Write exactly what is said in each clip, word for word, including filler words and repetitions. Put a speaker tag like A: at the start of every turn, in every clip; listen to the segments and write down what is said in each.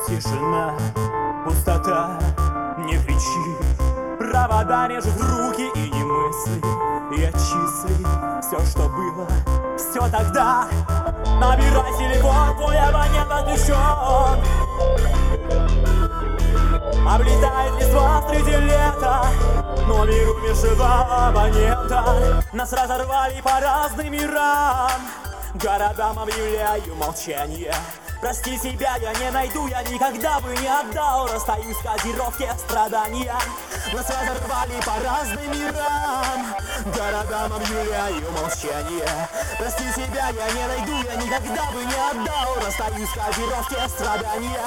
A: Тишина, пустота, не кричи. Провода режут руки и не мысли. Я часы, все, что было, все тогда. Набирай телефон, твой абонент отключен. Облетает листва среди лета, номер умершего абонента. Нас разорвали по разным мирам, городам объявляю молчание. Прости себя, я не найду, я никогда бы не отдал. Расстаюсь в кодировке страдания. Нас разорвали по разным мирам, городам объявляю молчание. Прости себя, я не найду, я никогда бы не отдал. Расстаюсь в кодировке страдания.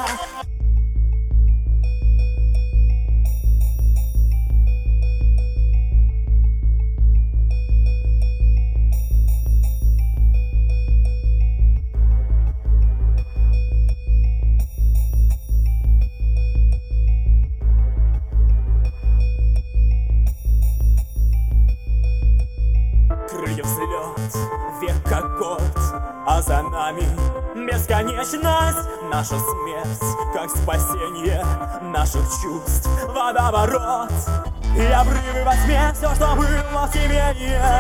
A: Крылья взлет, век аккорд, а за нами бесконечность. Наша смерть, как спасение наших чувств, водоворот и обрывы во тьме. Все, что было в тебе,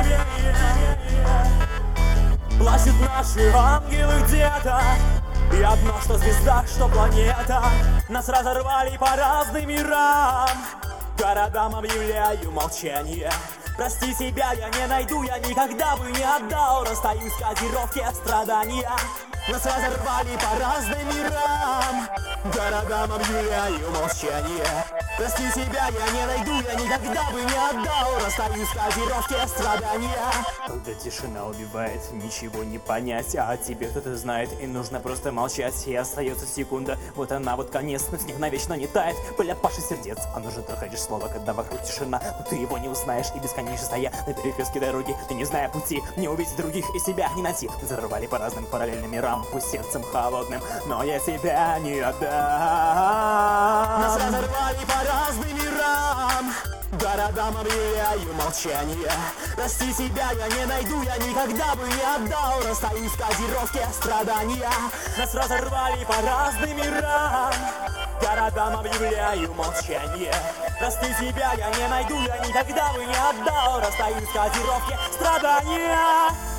A: плачут наши ангелы где-то. И одно, что звезда, что планета. Нас разорвали по разным мирам, городам объявляю молчание. Прости себя, я не найду, я никогда бы не отдал. Расстаюсь в кодировке страдания. Нас разорвали по разным мирам, городам объявляю молчание. Прости себя, я не найду, я никогда бы не отдал. Расстаюсь в кодировке страдания. Когда тишина убивает, ничего не понять, а тебе кто-то знает, и нужно просто молчать. И остается секунда, вот она, вот конец, но снег навечно не тает. Бля, Паша сердец, а нужно только лишь слово, когда вокруг тишина. Но ты его не узнаешь, и бесконечно стоя на перекрестке дороги, ты не зная пути, не увидеть других и себя не найти. Взорвали по разным параллельным мирам, пусть сердцем холодным, но я тебя не отдам. Нас разорвали по разным мирам, городам объявляю молчание. Прости себя, я не найду, я никогда бы не отдал. Расстаюсь в кодировке страдания. Нас разорвали по разным мирам, городам объявляю молчание. Прости себя, я не найду, я никогда бы не отдал. Расстаюсь в кодировке страдания.